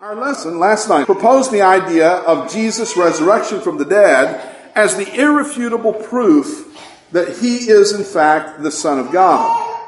Our lesson last night proposed the idea of Jesus' resurrection from the dead as the irrefutable proof that he is in fact the Son of God.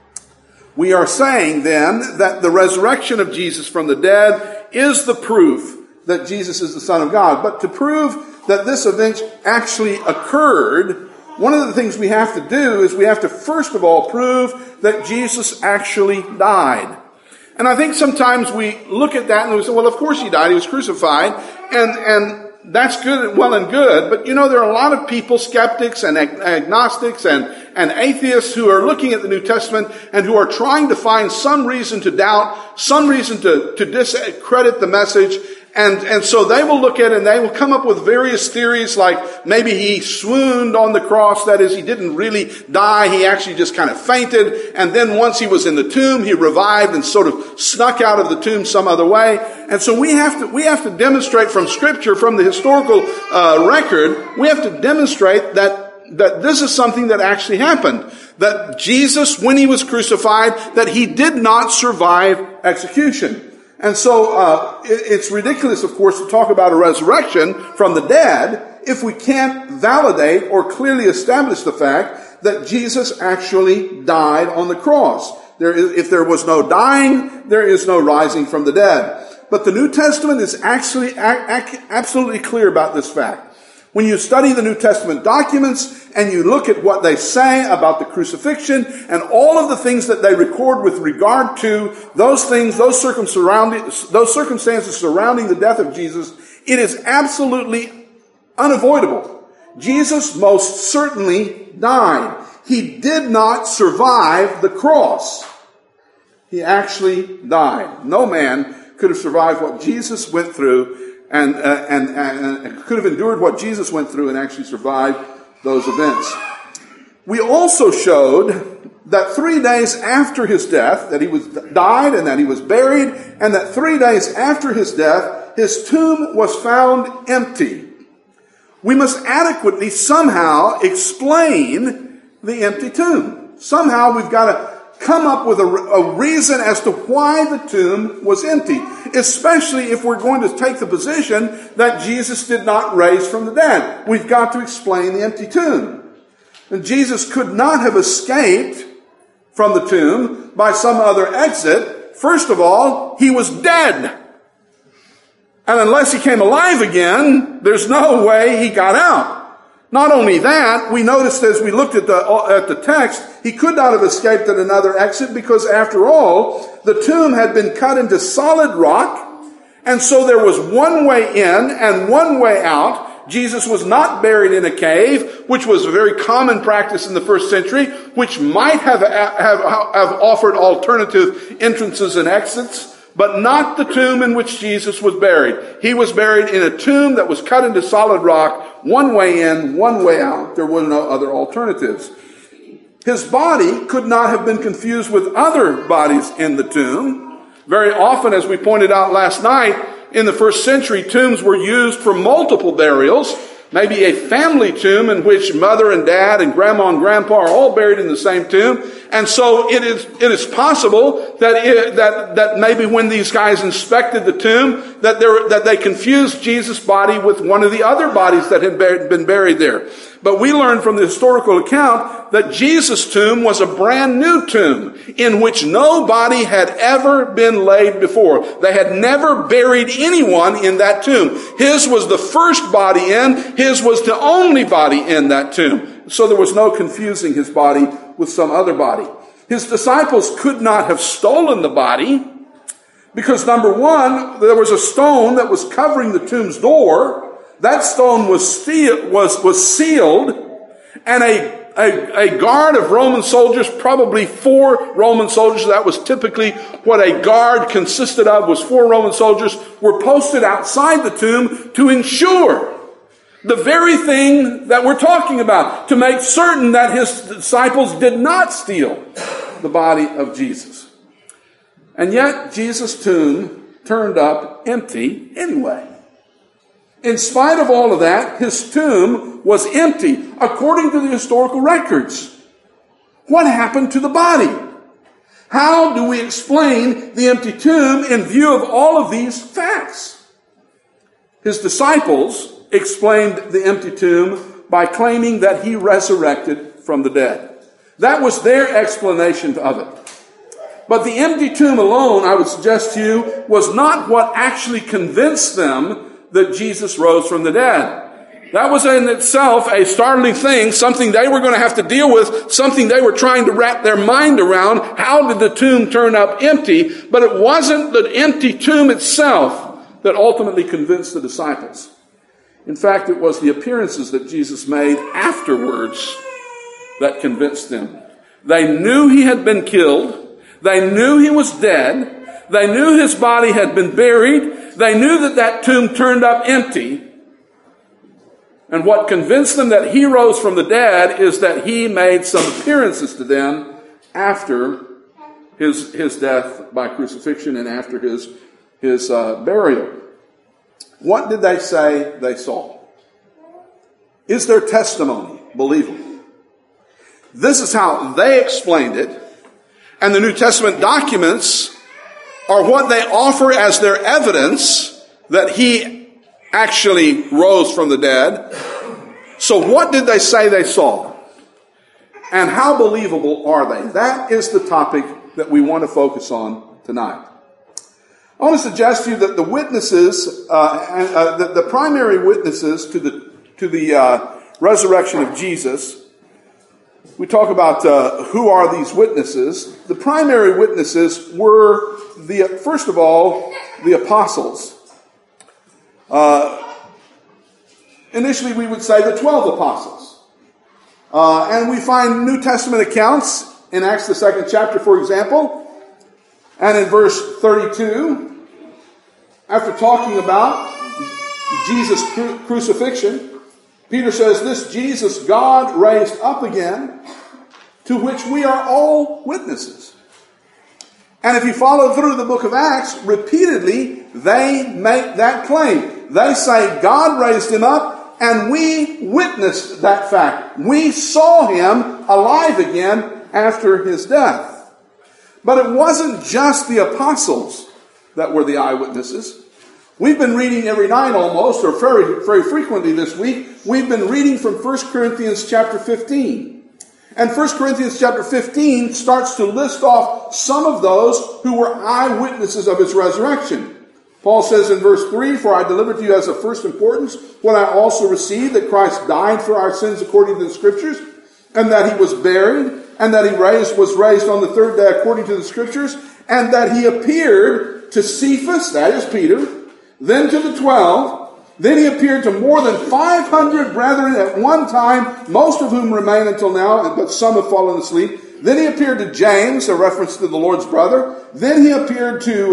We are saying then that the resurrection of Jesus from the dead is the proof that Jesus is the Son of God. But to prove that this event actually occurred, one of the things we have to do is we have to first of all prove that Jesus actually died. And I think sometimes we look at that and we say, well, of course he died. He was crucified. And that's good, well and good. But you know, there are a lot of people, skeptics and agnostics and atheists who are looking at the New Testament and who are trying to find some reason to doubt, some reason to discredit the message. And so they will look at it and they will come up with various theories like maybe he swooned on the cross. That is, he didn't really die. He actually just kind of fainted. And then once he was in the tomb, he revived and sort of snuck out of the tomb some other way. And so we have to demonstrate from Scripture, from the historical record, we have to demonstrate that this is something that actually happened. That Jesus, when he was crucified, that he did not survive execution. And so it's ridiculous, of course, to talk about a resurrection from the dead if we can't validate or clearly establish the fact that Jesus actually died on the cross. If there was no dying, there is no rising from the dead. But the New Testament is actually absolutely clear about this fact. When you study the New Testament documents and you look at what they say about the crucifixion and all of the things that they record with regard to those things, those circumstances surrounding the death of Jesus, it is absolutely unavoidable. Jesus most certainly died. He did not survive the cross. He actually died. No man could have survived what Jesus went through and could have endured what Jesus went through and actually survived those events. We also showed that 3 days after his death, that he died and that he was buried, and that 3 days after his death, his tomb was found empty. We must adequately somehow explain the empty tomb. Somehow we've got to come up with a reason as to why the tomb was empty, especially if we're going to take the position that Jesus did not rise from the dead. We've got to explain the empty tomb. And Jesus could not have escaped from the tomb by some other exit. First of all, he was dead. And unless he came alive again, there's no way he got out. Not only that, we noticed as we looked at the text, he could not have escaped at another exit because after all, the tomb had been cut into solid rock, and so there was one way in and one way out. Jesus was not buried in a cave, which was a very common practice in the first century, which might have offered alternative entrances and exits, but not the tomb in which Jesus was buried. He was buried in a tomb that was cut into solid rock, one way in, one way out. There were no other alternatives. His body could not have been confused with other bodies in the tomb. Very often, as we pointed out last night, in the first century, tombs were used for multiple burials. Maybe a family tomb in which mother and dad and grandma and grandpa are all buried in the same tomb. And so it is possible that maybe when these guys inspected the tomb, that they confused Jesus' body with one of the other bodies that had been buried there. But we learned from the historical account that Jesus' tomb was a brand new tomb in which no body had ever been laid before. They had never buried anyone in that tomb. His was the first body in. His was the only body in that tomb. So there was no confusing his body with some other body. His disciples could not have stolen the body because, number one, there was a stone that was covering the tomb's door. That stone was sealed, and a guard of Roman soldiers, probably 4 Roman soldiers, that was typically what a guard consisted of, was 4 Roman soldiers, were posted outside the tomb to ensure the very thing that we're talking about, to make certain that his disciples did not steal the body of Jesus. And yet, Jesus' tomb turned up empty anyway. In spite of all of that, his tomb was empty, according to the historical records. What happened to the body? How do we explain the empty tomb in view of all of these facts? His disciples explained the empty tomb by claiming that he resurrected from the dead. That was their explanation of it. But the empty tomb alone, I would suggest to you, was not what actually convinced them that Jesus rose from the dead. That was in itself a startling thing, something they were going to have to deal with, something they were trying to wrap their mind around. How did the tomb turn up empty? But it wasn't the empty tomb itself that ultimately convinced the disciples. In fact, it was the appearances that Jesus made afterwards that convinced them. They knew he had been killed. They knew he was dead. They knew his body had been buried. They knew that that tomb turned up empty. And what convinced them that he rose from the dead is that he made some appearances to them after his death by crucifixion and after his burial. What did they say they saw? Is their testimony believable? This is how they explained it. And the New Testament documents are what they offer as their evidence that he actually rose from the dead. So what did they say they saw? And how believable are they? That is the topic that we want to focus on tonight. I want to suggest to you that the witnesses, the primary witnesses to the resurrection of Jesus. We talk about who are these witnesses. The primary witnesses were, first of all, the apostles. Initially, we would say the 12 apostles. And we find New Testament accounts in Acts the 2nd chapter, for example. And in verse 32, after talking about Jesus' crucifixion, Peter says, "This Jesus God raised up again, to which we are all witnesses." And if you follow through the book of Acts, repeatedly they make that claim. They say God raised him up, and we witnessed that fact. We saw him alive again after his death. But it wasn't just the apostles that were the eyewitnesses. We've been reading every night almost, or very, very frequently this week, we've been reading from 1 Corinthians chapter 15. And 1 Corinthians chapter 15 starts to list off some of those who were eyewitnesses of his resurrection. Paul says in verse 3, "For I delivered to you as of first importance what I also received, that Christ died for our sins according to the Scriptures, and that he was buried, and that he was raised on the third day according to the Scriptures, and that he appeared to Cephas," that is Peter, "then to the 12, then he appeared to more than 500 brethren at one time, most of whom remain until now, but some have fallen asleep. Then he appeared to James," a reference to the Lord's brother. "Then he appeared to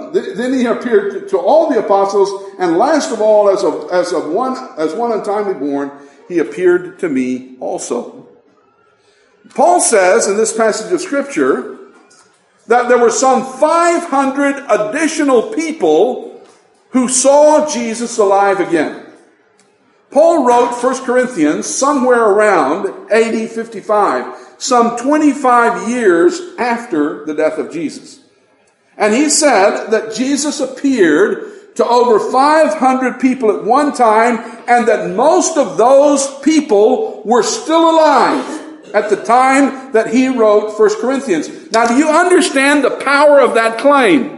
all the apostles, and last of all, as one untimely born, he appeared to me also." Paul says in this passage of Scripture that there were some 500 additional people who saw Jesus alive again. Paul wrote 1 Corinthians somewhere around AD 55, some 25 years after the death of Jesus. And he said that Jesus appeared to over 500 people at one time, and that most of those people were still alive at the time that he wrote 1 Corinthians. Now, do you understand the power of that claim?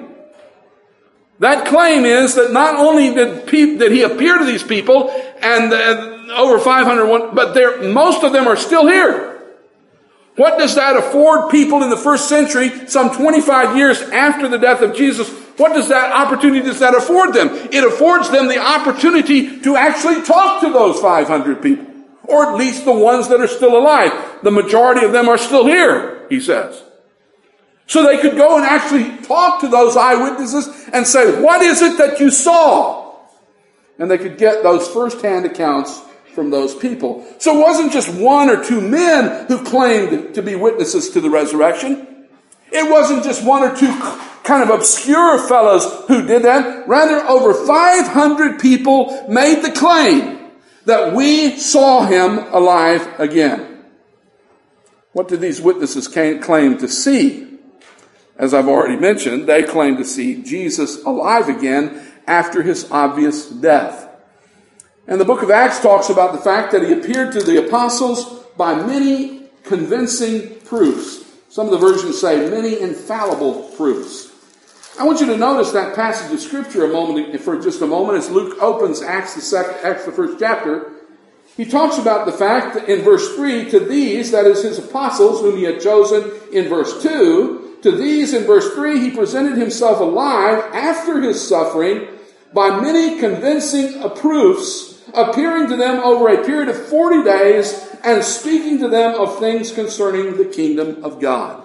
That claim is that not only did he appear to these people, and over 500, but most of them are still here. What does that afford people in the first century, some 25 years after the death of Jesus? What does that afford them? It affords them the opportunity to actually talk to those 500 people, or at least the ones that are still alive. The majority of them are still here, he says. So they could go and actually talk to those eyewitnesses and say, "What is it that you saw?" And they could get those first-hand accounts from those people. So it wasn't just one or two men who claimed to be witnesses to the resurrection. It wasn't just one or two kind of obscure fellows who did that. Rather, over 500 people made the claim that we saw him alive again. What did these witnesses claim to see? As I've already mentioned, they claim to see Jesus alive again after his obvious death. And the book of Acts talks about the fact that he appeared to the apostles by many convincing proofs. Some of the versions say many infallible proofs. I want you to notice that passage of Scripture for just a moment as Luke opens Acts, the first chapter. He talks about the fact that in verse 3, to these, that is his apostles, whom he had chosen in verse 2, to these in verse 3, he presented himself alive after his suffering by many convincing proofs, appearing to them over a period of 40 days and speaking to them of things concerning the kingdom of God.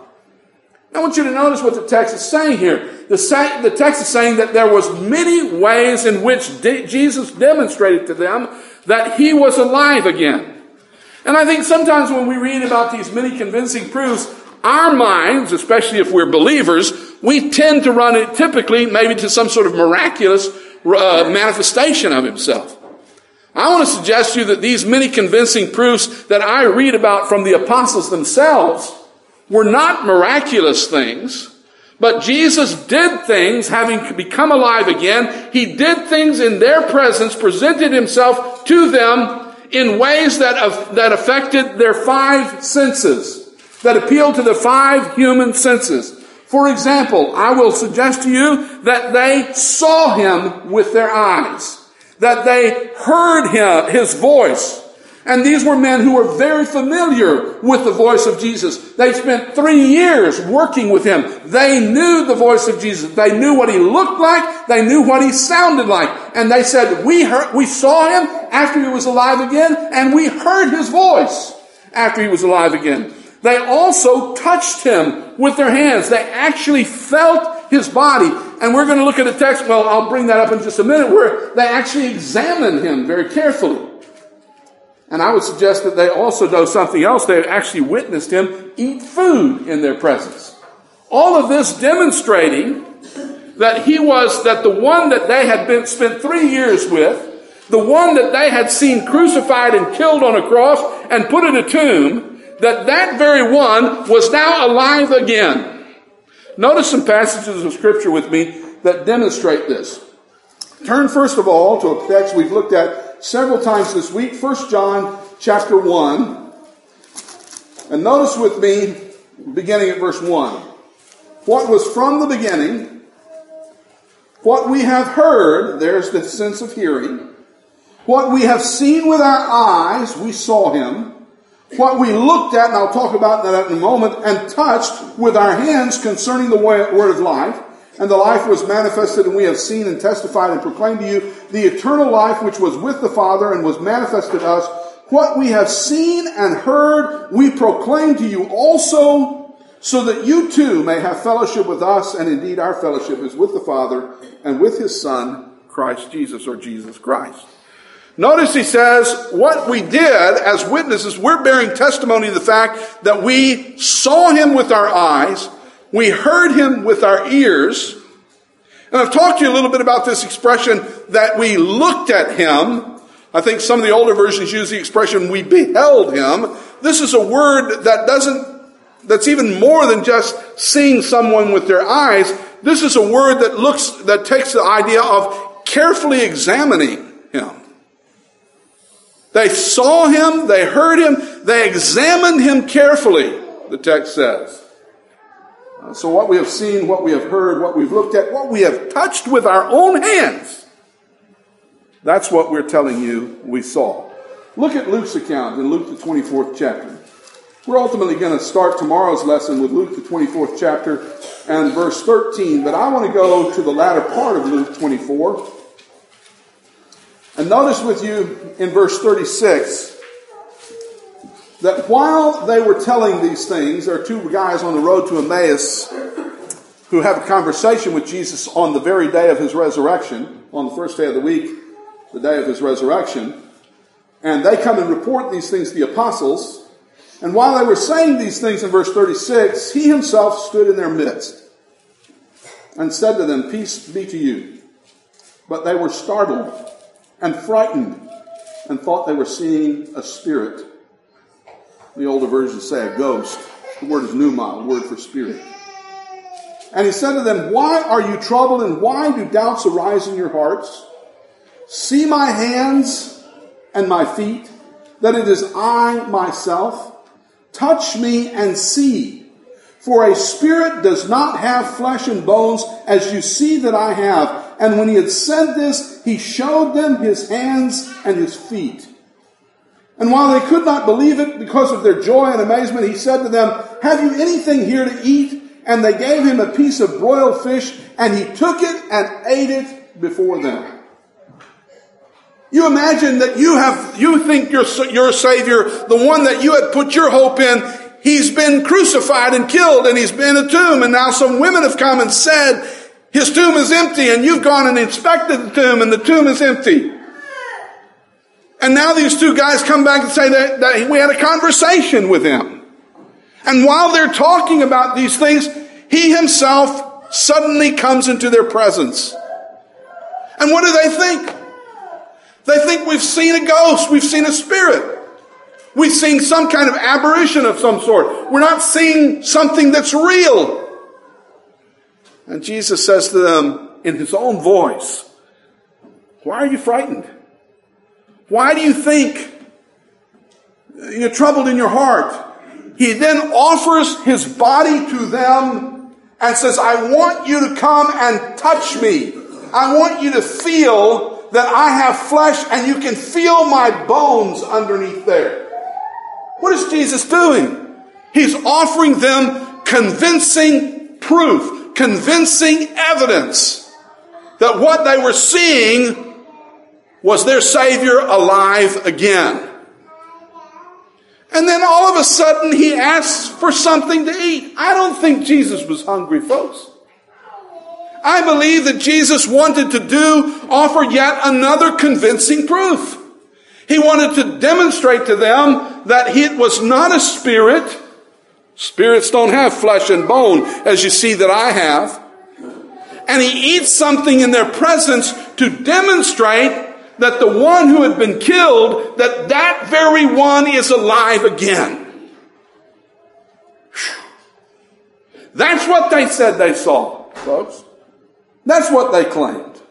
I want you to notice what the text is saying here. The text is saying that there was many ways in which Jesus demonstrated to them that he was alive again. And I think sometimes when we read about these many convincing proofs, our minds, especially if we're believers, we tend to run it typically maybe to some sort of miraculous manifestation of himself. I want to suggest to you that these many convincing proofs that I read about from the apostles themselves were not miraculous things, but Jesus did things, having become alive again. He did things in their presence, presented himself to them in ways that affected their five senses, that appealed to the five human senses. For example, I will suggest to you that they saw him with their eyes, that they heard his voice. And these were men who were very familiar with the voice of Jesus. They spent 3 years working with him. They knew the voice of Jesus. They knew what he looked like. They knew what he sounded like. And they said, we saw him after he was alive again, and we heard his voice after he was alive again. They also touched him with their hands. They actually felt his body. And we're going to look at a text, well, I'll bring that up in just a minute, where they actually examined him very carefully. And I would suggest that they also do something else. They actually witnessed him eat food in their presence. All of this demonstrating that that the one that they had spent 3 years with, the one that they had seen crucified and killed on a cross and put in a tomb, that very one was now alive again. Notice some passages of Scripture with me that demonstrate this. Turn first of all to a text we've looked at several times this week, 1 John chapter 1. And notice with me, beginning at verse 1. What was from the beginning, what we have heard, there's the sense of hearing. What we have seen with our eyes, we saw him. What we looked at, and I'll talk about that in a moment, and touched with our hands concerning the word of life. And the life was manifested, and we have seen and testified and proclaimed to you the eternal life which was with the Father and was manifested to us. What we have seen and heard, we proclaim to you also, so that you too may have fellowship with us. And indeed, our fellowship is with the Father and with his Son, Christ Jesus, or Jesus Christ. Notice he says, what we did as witnesses, we're bearing testimony to the fact that we saw him with our eyes, we heard him with our ears. And I've talked to you a little bit about this expression that we looked at him. I think some of the older versions use the expression we beheld him. This is a word that's even more than just seeing someone with their eyes. This is a word that takes the idea of carefully examining him. They saw him, they heard him, they examined him carefully, the text says. So what we have seen, what we have heard, what we've looked at, what we have touched with our own hands, that's what we're telling you we saw. Look at Luke's account in Luke the 24th chapter. We're ultimately going to start tomorrow's lesson with Luke the 24th chapter and verse 13, but I want to go to the latter part of Luke 24. And notice with you in verse 36 that while they were telling these things, there are two guys on the road to Emmaus who have a conversation with Jesus on the very day of his resurrection, on the first day of the week, the day of his resurrection. And they come and report these things to the apostles. And while they were saying these things in verse 36, he himself stood in their midst and said to them, "Peace be to you." But they were startled and frightened and thought they were seeing a spirit. The older versions say a ghost. The word is pneuma, a word for spirit. And he said to them, why are you troubled, and why do doubts arise in your hearts? See my hands and my feet, that it is I myself. Touch me and see. For a spirit does not have flesh and bones, as you see that I have. And when he had said this, he showed them his hands and his feet. And while they could not believe it because of their joy and amazement, he said to them, have you anything here to eat? And they gave him a piece of broiled fish, and he took it and ate it before them. You imagine that you think your Savior, the one that you had put your hope in, he's been crucified and killed, and he's been in a tomb, and now some women have come and said, his tomb is empty, and you've gone and inspected the tomb, and the tomb is empty. And now these two guys come back and say that we had a conversation with him. And while they're talking about these things, he himself suddenly comes into their presence. And what do they think? They think we've seen a ghost, we've seen a spirit. We've seen some kind of apparition of some sort. We're not seeing something that's real. And Jesus says to them in his own voice, why are you frightened? Why do you think you're troubled in your heart? He then offers his body to them and says, I want you to come and touch me. I want you to feel that I have flesh and you can feel my bones underneath there. What is Jesus doing? He's offering them convincing proof, convincing evidence that what they were seeing was their Savior alive again. And then all of a sudden he asks for something to eat. I don't think Jesus was hungry, folks. I believe that Jesus wanted to offer yet another convincing proof. He wanted to demonstrate to them that it was not a spirit. Spirits don't have flesh and bone, as you see that I have. And he eats something in their presence to demonstrate that the one who had been killed, that very one is alive again. That's what they said they saw, folks. That's what they claimed.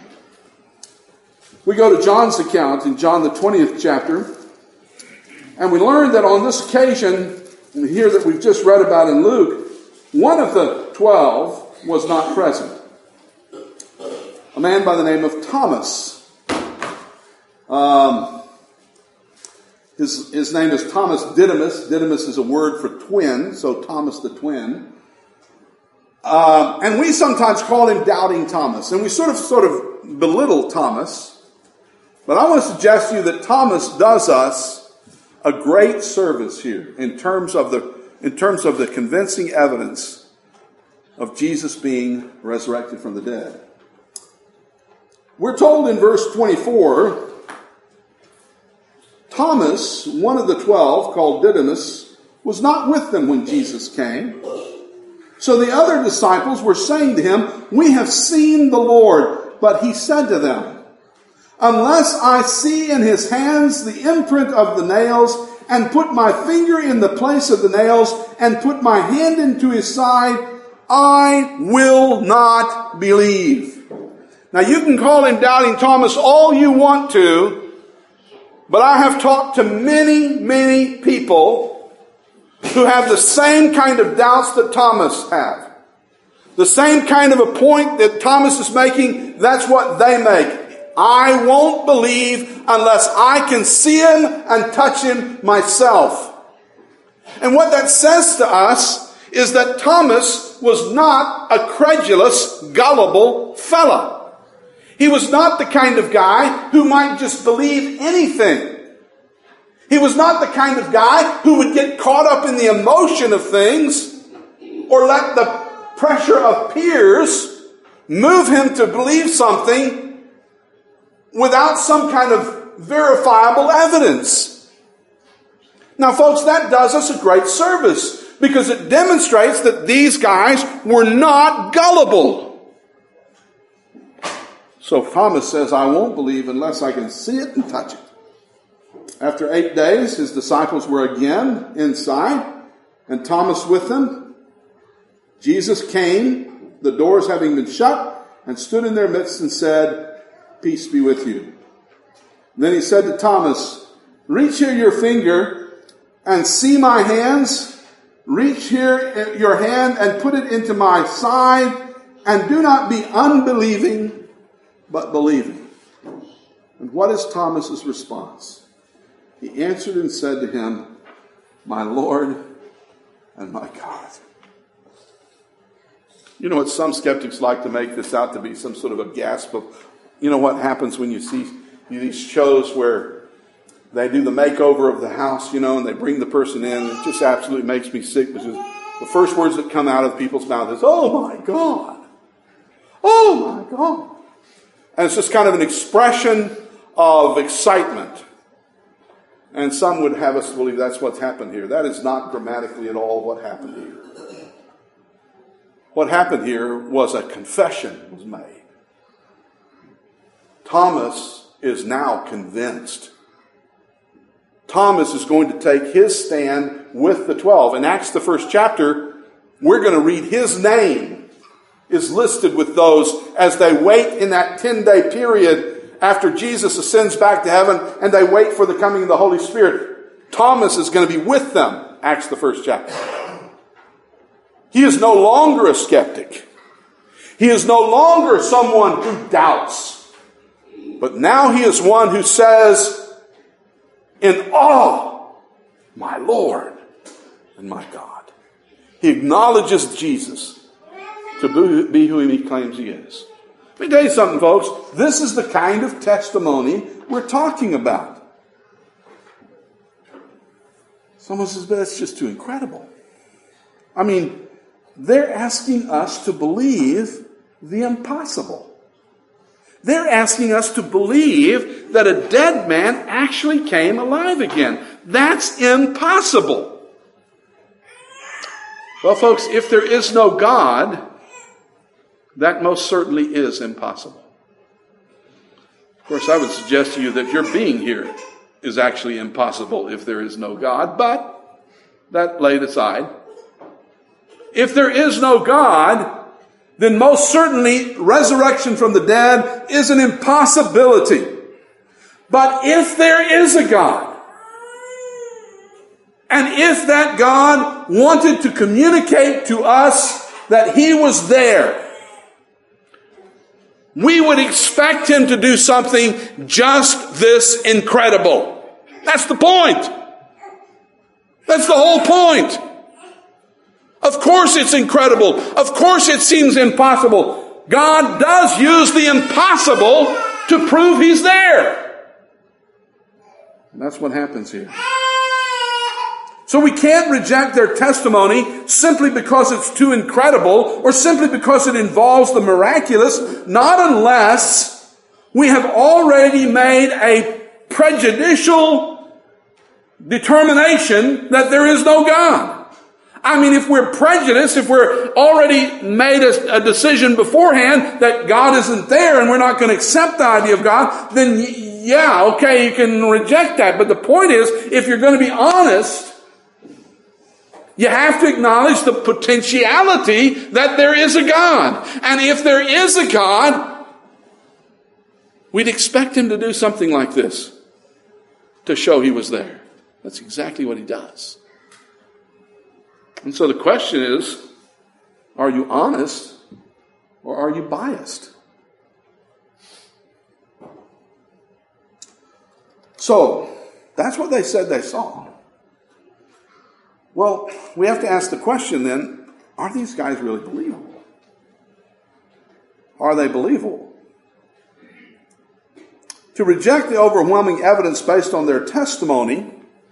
We go to John's account in John the 20th chapter, and we learn that on this occasion, and here that we've just read about in Luke, one of the 12 was not present. A man by the name of Thomas. His name is Thomas Didymus. Didymus is a word for twin, so Thomas the twin. And we sometimes call him Doubting Thomas, and we sort of belittle Thomas. But I want to suggest to you that Thomas does us a great service here in terms of the convincing evidence of Jesus being resurrected from the dead. We're told in verse 24, Thomas, one of the 12, called Didymus, was not with them when Jesus came. So the other disciples were saying to him, we have seen the Lord. But he said to them, unless I see in his hands the imprint of the nails, and put my finger in the place of the nails, and put my hand into his side, I will not believe. Now you can call him Doubting Thomas all you want to, but I have talked to many, many people who have the same kind of doubts that Thomas had. The same kind of a point that Thomas is making, that's what they make. I won't believe unless I can see him and touch him myself. And what that says to us is that Thomas was not a credulous, gullible fella. He was not the kind of guy who might just believe anything. He was not the kind of guy who would get caught up in the emotion of things or let the pressure of peers move him to believe something without some kind of verifiable evidence. Now, folks, that does us a great service because it demonstrates that these guys were not gullible. So Thomas says, I won't believe unless I can see it and touch it. After 8 days, his disciples were again inside, and Thomas with them. Jesus came the doors having been shut, and stood in their midst and said, "Peace be with you." Then he said to Thomas, "Reach here your finger and see my hands. Reach here your hand and put it into my side, and do not be unbelieving, but believing." And what is Thomas's response? He answered and said to him, "My Lord and my God." You know what, some skeptics like to make this out to be some sort of a gasp of, you know what happens when you see these shows where they do the makeover of the house, and they bring the person in. It just absolutely makes me sick, because the first words that come out of people's mouth is, "Oh my God. Oh my God." And it's just kind of an expression of excitement. And some would have us believe that's what's happened here. That is not grammatically at all what happened here. What happened here was a confession was made. Thomas is now convinced. Thomas is going to take his stand with the 12. In Acts, the first chapter, we're going to read his name is listed with those as they wait in that 10-day period after Jesus ascends back to heaven, and they wait for the coming of the Holy Spirit. Thomas is going to be with them, Acts, the first chapter. He is no longer a skeptic. He is no longer someone who doubts. But now he is one who says, in awe, "My Lord and my God." He acknowledges Jesus to be who he claims he is. Let me tell you something, folks. This is the kind of testimony we're talking about. Someone says, "But that's just too incredible." I mean, they're asking us to believe the impossible. They're asking us to believe that a dead man actually came alive again. That's impossible. Well, folks, if there is no God, that most certainly is impossible. Of course, I would suggest to you that your being here is actually impossible if there is no God, but that laid aside. If there is no God, then most certainly resurrection from the dead is an impossibility. But if there is a God, and if that God wanted to communicate to us that he was there, we would expect him to do something just this incredible. That's the point. That's the whole point. Of course it's incredible. Of course it seems impossible. God does use the impossible to prove he's there. And that's what happens here. So we can't reject their testimony simply because it's too incredible or simply because it involves the miraculous, not unless we have already made a prejudicial determination that there is no God. I mean, if we're prejudiced, if we're already made a decision beforehand that God isn't there and we're not going to accept the idea of God, then yeah, okay, you can reject that. But the point is, if you're going to be honest, you have to acknowledge the potentiality that there is a God. And if there is a God, we'd expect him to do something like this to show he was there. That's exactly what he does. And so the question is, are you honest or are you biased? So, that's what they said they saw. Well, we have to ask the question then, are these guys really believable? Are they believable? To reject the overwhelming evidence based on their testimony,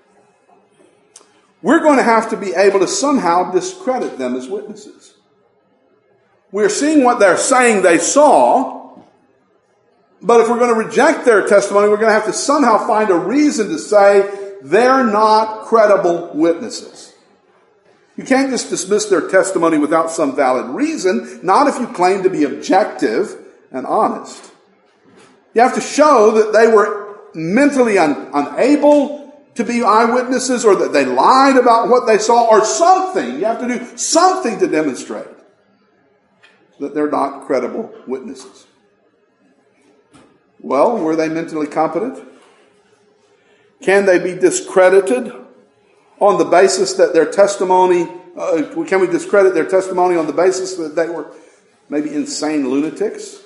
we're going to have to be able to somehow discredit them as witnesses. We're seeing what they're saying they saw, but if we're going to reject their testimony, we're going to have to somehow find a reason to say they're not credible witnesses. You can't just dismiss their testimony without some valid reason, not if you claim to be objective and honest. You have to show that they were mentally unable to be eyewitnesses, or that they lied about what they saw, or something. You have to do something to demonstrate that they're not credible witnesses. Well, were they mentally competent? Can they be discredited on the basis that their testimony, can we discredit their testimony on the basis that they were maybe insane lunatics?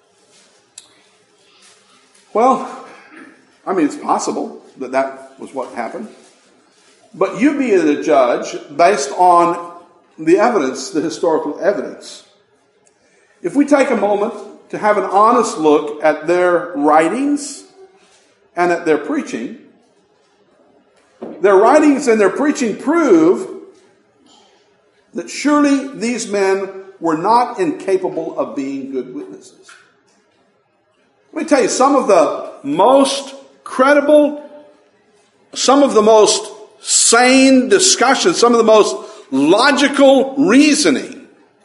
Well, I mean, it's possible that that was what happened. But you be the judge based on the evidence, the historical evidence. If we take a moment to have an honest look at their writings and at their preaching, their writings and their preaching prove that surely these men were not incapable of being good witnesses. Let me tell you, some of the most credible, some of the most sane discussion, some of the most logical reasoning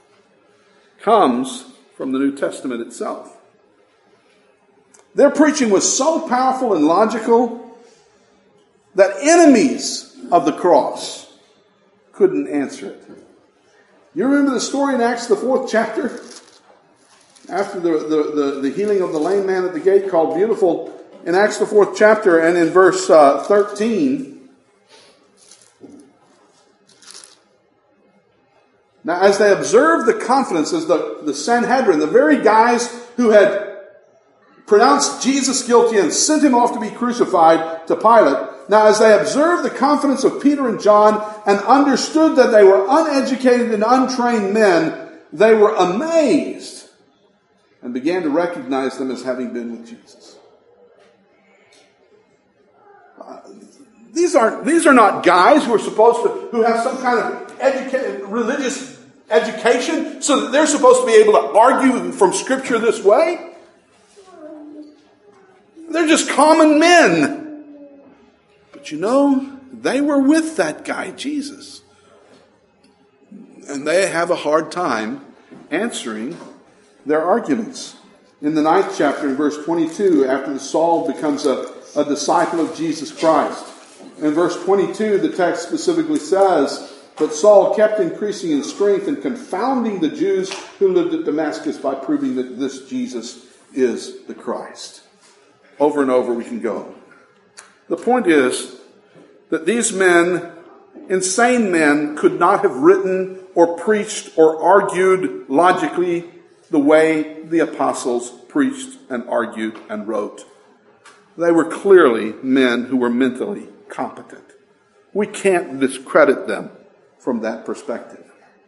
comes from the New Testament itself. Their preaching was so powerful and logical that enemies of the cross couldn't answer it. You remember the story in Acts, the 4th chapter? After the healing of the lame man at the gate, called Beautiful, in Acts, the 4th chapter, and in verse 13. Now, as they observed the confidence, as the Sanhedrin, the very guys who had pronounced Jesus guilty and sent him off to be crucified to Pilate, now as they observed the confidence of Peter and John and understood that they were uneducated and untrained men, they were amazed and began to recognize them as having been with Jesus. These are not guys who have some kind of religious education so that they're supposed to be able to argue from Scripture this way. They're just common men. But you know, they were with that guy, Jesus. And they have a hard time answering their arguments. In the 9th chapter, in verse 22, after Saul becomes a disciple of Jesus Christ, in verse 22, the text specifically says, "But Saul kept increasing in strength and confounding the Jews who lived at Damascus by proving that this Jesus is the Christ." Over and over we can go. The point is that these men, insane men, could not have written or preached or argued logically the way the apostles preached and argued and wrote. They were clearly men who were mentally competent. We can't discredit them from that perspective.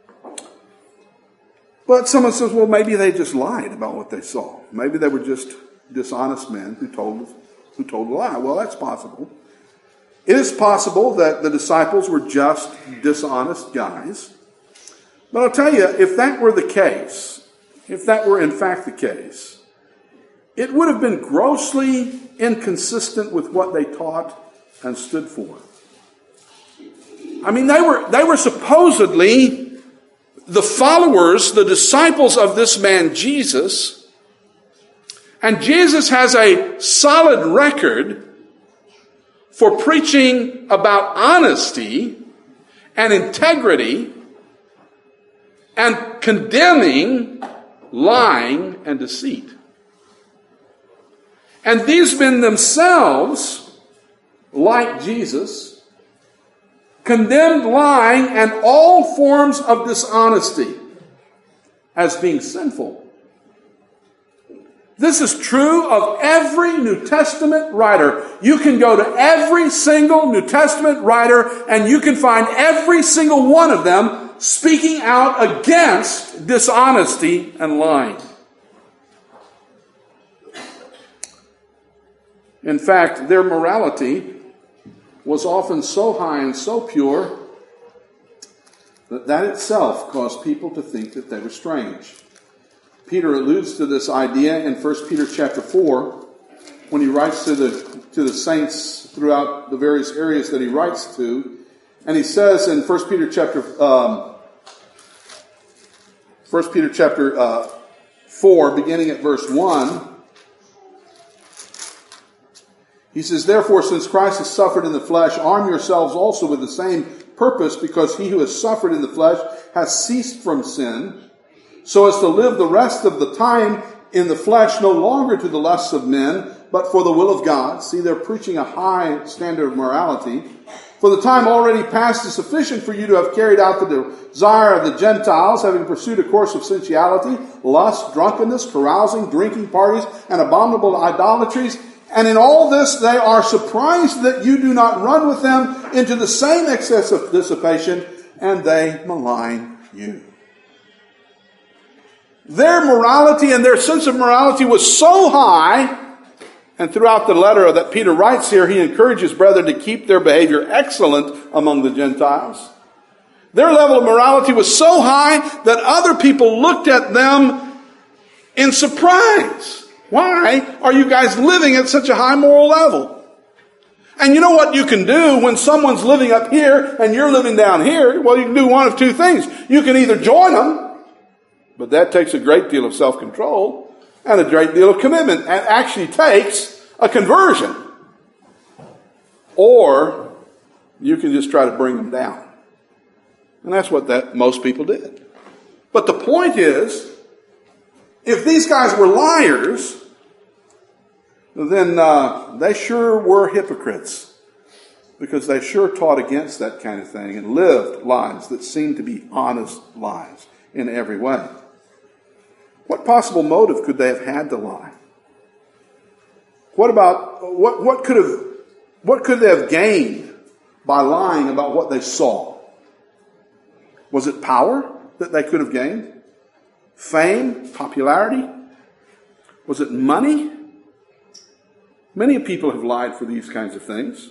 But someone says, well, maybe they just lied about what they saw. Maybe they were just dishonest men who told a lie. Well, that's possible. It is possible that the disciples were just dishonest guys. But I'll tell you, if that were the case, if that were in fact the case, it would have been grossly inconsistent with what they taught and stood for. I mean, they were supposedly the followers, the disciples of this man Jesus, and Jesus has a solid record for preaching about honesty and integrity and condemning lying and deceit. And these men themselves, like Jesus, condemned lying and all forms of dishonesty as being sinful. This is true of every New Testament writer. You can go to every single New Testament writer and you can find every single one of them speaking out against dishonesty and lying. In fact, their morality was often so high and so pure that itself caused people to think that they were strange. Peter alludes to this idea in 1 Peter chapter 4 when he writes to the saints throughout the various areas that he writes to. And he says in 1 Peter chapter 4, beginning at verse 1, he says, "Therefore, since Christ has suffered in the flesh, arm yourselves also with the same purpose, because he who has suffered in the flesh has ceased from sin, so as to live the rest of the time in the flesh no longer to the lusts of men, but for the will of God. See, they're preaching a high standard of morality. For the time already past is sufficient for you to have carried out the desire of the Gentiles, having pursued a course of sensuality, lust, drunkenness, carousing, drinking parties, and abominable idolatries. And in all this they are surprised that you do not run with them into the same excess of dissipation, and they malign you. Their morality and their sense of morality was so high, and throughout the letter that Peter writes here, he encourages brethren to keep their behavior excellent among the Gentiles. Their level of morality was so high that other people looked at them in surprise. Why are you guys living at such a high moral level? And you know what you can do when someone's living up here and you're living down here? Well, you can do one of two things. You can either join them, but that takes a great deal of self-control and a great deal of commitment, and actually takes a conversion. Or you can just try to bring them down. And that's what most people did. But the point is, if these guys were liars, then they sure were hypocrites, because they sure taught against that kind of thing and lived lives that seemed to be honest lives in every way. What possible motive could they have had to lie? What could they have gained by lying about what they saw? Was it power that they could have gained? Fame? Popularity? Was it money? Many people have lied for these kinds of things.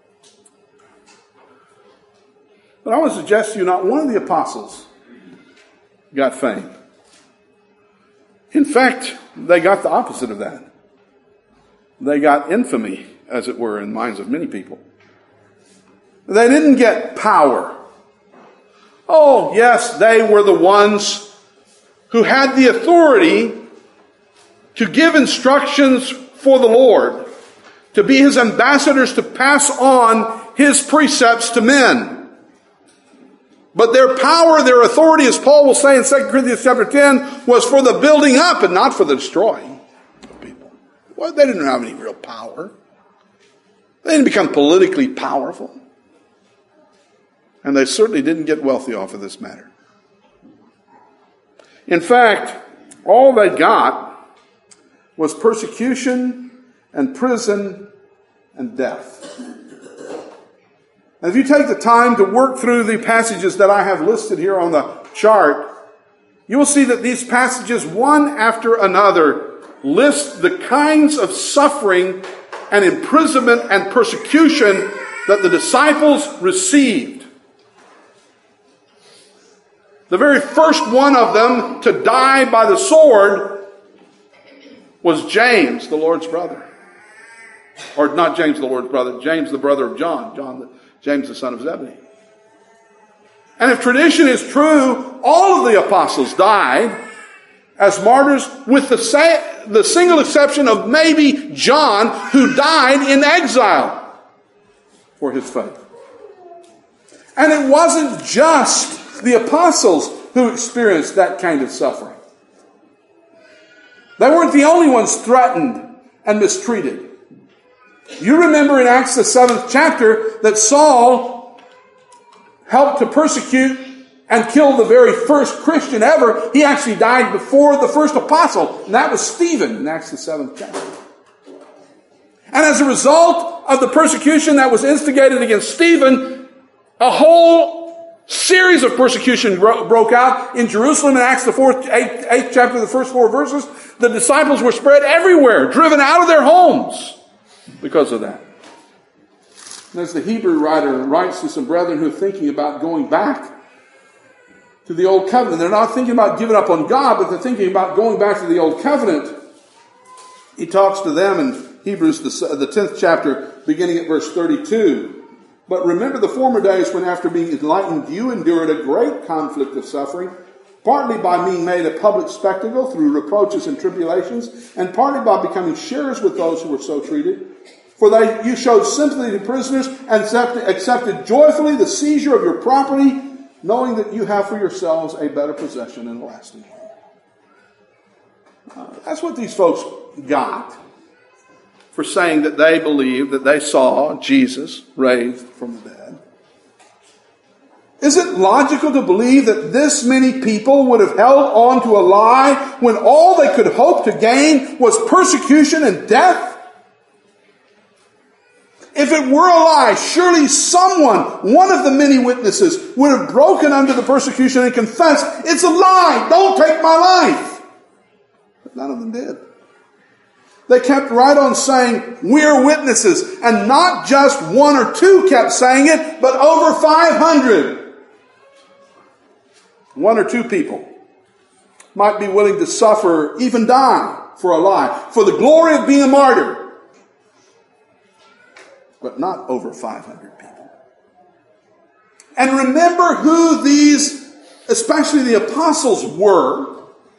But I want to suggest to you, not one of the apostles got fame. In fact, they got the opposite of that. They got infamy, as it were, in the minds of many people. They didn't get power. Oh, yes, they were the ones who had the authority to give instructions for the Lord, to be his ambassadors, to pass on his precepts to men. But their power, their authority, as Paul will say in 2 Corinthians chapter 10, was for the building up and not for the destroying of people. Well, they didn't have any real power. They didn't become politically powerful. And they certainly didn't get wealthy off of this matter. In fact, all they got was persecution and prison and death. And if you take the time to work through the passages that I have listed here on the chart, you will see that these passages, one after another, list the kinds of suffering and imprisonment and persecution that the disciples received. The very first one of them to die by the sword was James, the Lord's brother. Or not James, the Lord's brother, James, the brother of John, James, the son of Zebedee. And if tradition is true, all of the apostles died as martyrs, with the single exception of maybe John, who died in exile for his faith. And it wasn't just the apostles who experienced that kind of suffering. They weren't the only ones threatened and mistreated. You remember in Acts the 7th chapter that Saul helped to persecute and kill the very first Christian ever. He actually died before the first apostle, and that was Stephen in Acts the 7th chapter. And as a result of the persecution that was instigated against Stephen, a whole series of persecution broke out in Jerusalem in Acts the 8th chapter, the first 4 verses. The disciples were spread everywhere, driven out of their homes because of that. And as the Hebrew writer writes to some brethren who are thinking about going back to the old covenant, they're not thinking about giving up on God, but they're thinking about going back to the old covenant. He talks to them in Hebrews, the 10th chapter, beginning at verse 32. But remember the former days when, after being enlightened, you endured a great conflict of suffering, partly by being made a public spectacle through reproaches and tribulations, and partly by becoming sharers with those who were so treated. For you showed sympathy to prisoners and accepted joyfully the seizure of your property, knowing that you have for yourselves a better possession and lasting life. That's what these folks got for saying that they believed that they saw Jesus raised from the dead. Is it logical to believe that this many people would have held on to a lie when all they could hope to gain was persecution and death? If it were a lie, surely someone, one of the many witnesses, would have broken under the persecution and confessed, "It's a lie, don't take my life." But none of them did. They kept right on saying, "We're witnesses." And not just one or two kept saying it, but over 500. One or two people might be willing to suffer, even die, for a lie, for the glory of being a martyr. But not over 500 people. And remember who these, especially the apostles, were.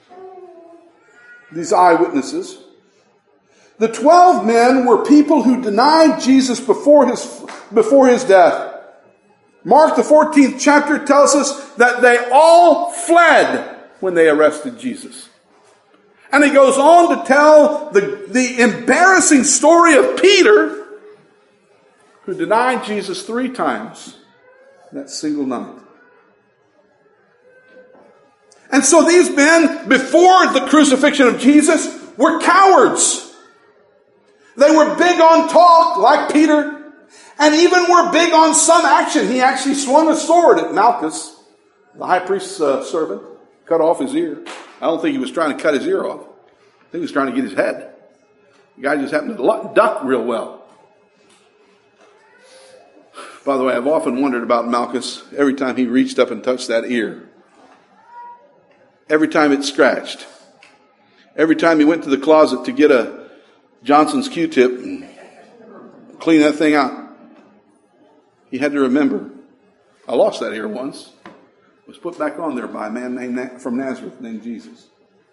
These eyewitnesses. The 12 men were people who denied Jesus before his death. Mark the 14th chapter tells us that they all fled when they arrested Jesus. And he goes on to tell the embarrassing story of Peter, who denied Jesus 3 times that single night. And so these men, before the crucifixion of Jesus, were cowards. They were big on talk, like Peter, and even were big on some action. He actually swung a sword at Malchus, the high priest's servant, cut off his ear. I don't think he was trying to cut his ear off. I think he was trying to get his head. The guy just happened to duck real well. By the way, I've often wondered about Malchus every time he reached up and touched that ear. Every time it scratched. Every time he went to the closet to get a Johnson's Q-tip and clean that thing out, he had to remember, I lost that ear once. It was put back on there by a man from Nazareth named Jesus.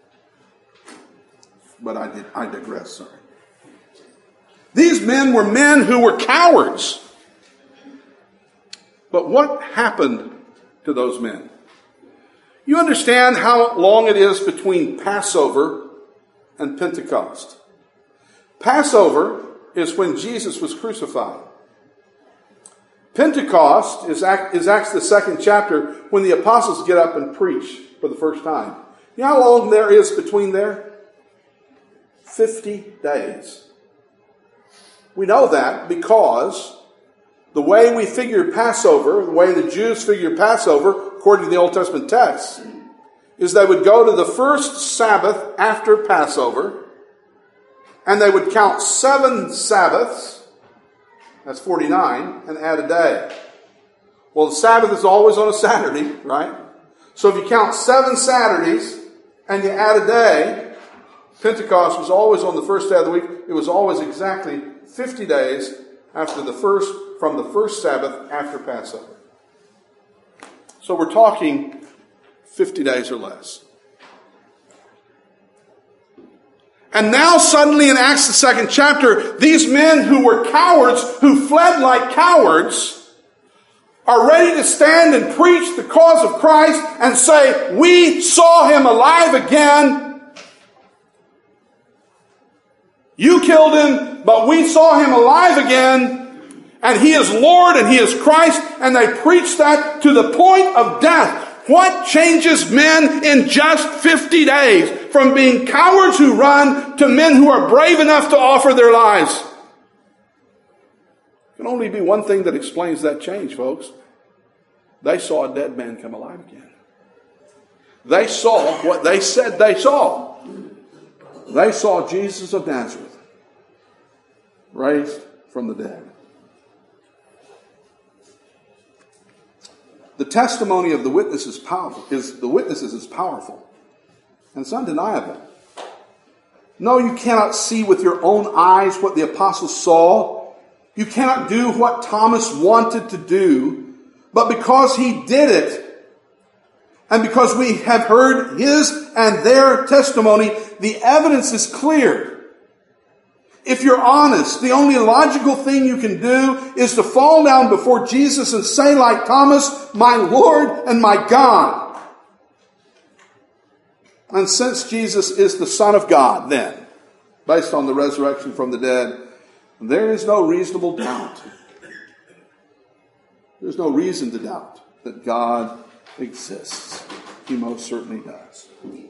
But I digress, sorry. These men were men who were cowards. But what happened to those men? You understand how long it is between Passover and Pentecost. Passover is when Jesus was crucified. Pentecost is Acts the 2nd chapter, when the apostles get up and preach for the first time. You know how long there is between there? 50 days. We know that because the way we figure Passover, the way the Jews figure Passover, according to the Old Testament text, is they would go to the first Sabbath after Passover, and they would count 7 Sabbaths, that's 49, and add a day. Well, the Sabbath is always on a Saturday, right? So if you count 7 Saturdays and you add a day, Pentecost was always on the first day of the week. It was always exactly 50 days from the first Sabbath after Passover. So we're talking 50 days or less. And now suddenly in Acts the 2nd chapter, these men who were cowards, who fled like cowards, are ready to stand and preach the cause of Christ and say, "We saw him alive again. You killed him, but we saw him alive again. And he is Lord and he is Christ." And they preach that to the point of death. What changes men in just 50 days from being cowards who run to men who are brave enough to offer their lives? There can only be one thing that explains that change, folks. They saw a dead man come alive again. They saw what they said they saw. They saw Jesus of Nazareth raised from the dead. The testimony of the witnesses is powerful. And it's undeniable. No, you cannot see with your own eyes what the apostles saw. You cannot do what Thomas wanted to do. But because he did it, and because we have heard his and their testimony, the evidence is clear. If you're honest, the only logical thing you can do is to fall down before Jesus and say like Thomas, "My Lord and my God." And since Jesus is the Son of God, then, based on the resurrection from the dead, there is no reasonable doubt. There's no reason to doubt that God exists. He most certainly does.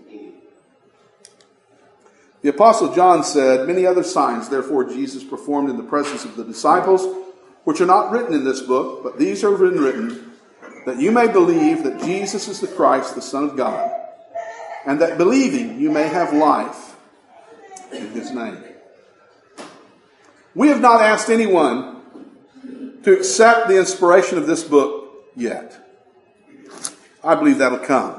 The Apostle John said, "Many other signs, therefore, Jesus performed in the presence of the disciples, which are not written in this book, but these are written, that you may believe that Jesus is the Christ, the Son of God, and that believing you may have life in his name." We have not asked anyone to accept the inspiration of this book yet. I believe that'll come.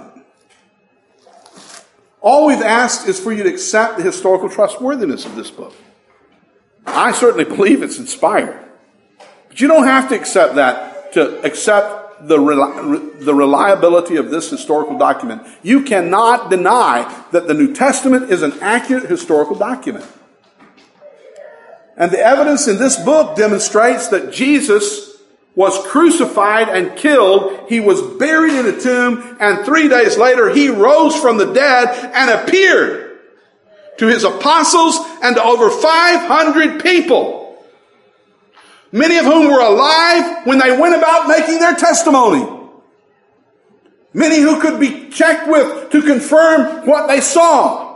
All we've asked is for you to accept the historical trustworthiness of this book. I certainly believe it's inspired. But you don't have to accept that to accept the reliability of this historical document. You cannot deny that the New Testament is an accurate historical document. And the evidence in this book demonstrates that Jesus was crucified and killed. He was buried in a tomb, and 3 days later he rose from the dead and appeared to his apostles and to over 500 people, many of whom were alive when they went about making their testimony. Many who could be checked with to confirm what they saw.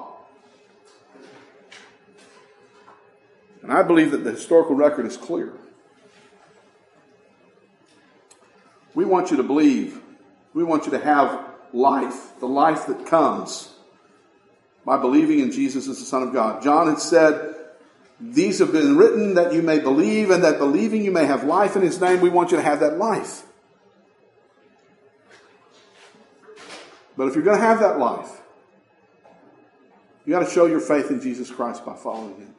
And I believe that the historical record is clear. We want you to believe. We want you to have life, the life that comes by believing in Jesus as the Son of God. John had said, "These have been written that you may believe, and that believing you may have life in his name." We want you to have that life. But if you're going to have that life, you got to show your faith in Jesus Christ by following him.